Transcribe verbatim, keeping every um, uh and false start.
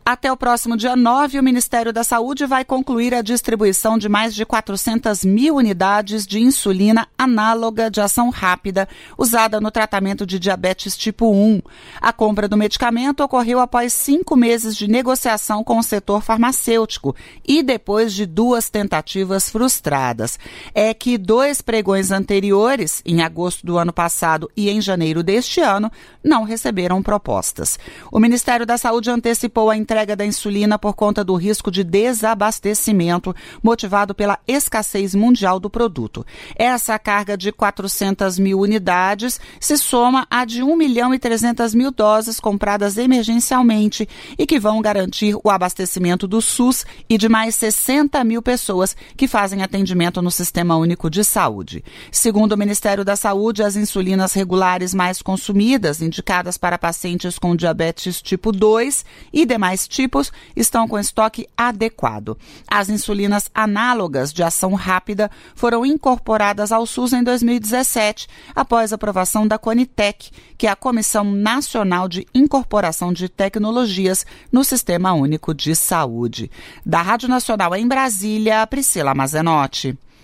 Até o próximo dia nove, o Ministério da Saúde vai concluir a distribuição de mais de quatrocentas mil unidades de insulina análoga de ação rápida usada no tratamento de diabetes tipo um. A compra do medicamento ocorreu após cinco meses de negociação com o setor farmacêutico e depois de duas tentativas frustradas. É que dois pregões anteriores, em agosto do ano passado e em janeiro deste ano, não receberam propostas. O Ministério da Saúde antecipou a entrega entrega da insulina por conta do risco de desabastecimento motivado pela escassez mundial do produto. Essa carga de quatrocentas mil unidades se soma à de um milhão e trezentas mil doses compradas emergencialmente e que vão garantir o abastecimento do SUS e de mais sessenta mil pessoas que fazem atendimento no Sistema Único de Saúde. Segundo o Ministério da Saúde, as insulinas regulares mais consumidas, indicadas para pacientes com diabetes tipo dois e demais tipos, estão com estoque adequado. As insulinas análogas de ação rápida foram incorporadas ao SUS em dois mil e dezessete, após a aprovação da Conitec, que é a Comissão Nacional de Incorporação de Tecnologias no Sistema Único de Saúde. Da Rádio Nacional em Brasília, Priscila Mazenotti.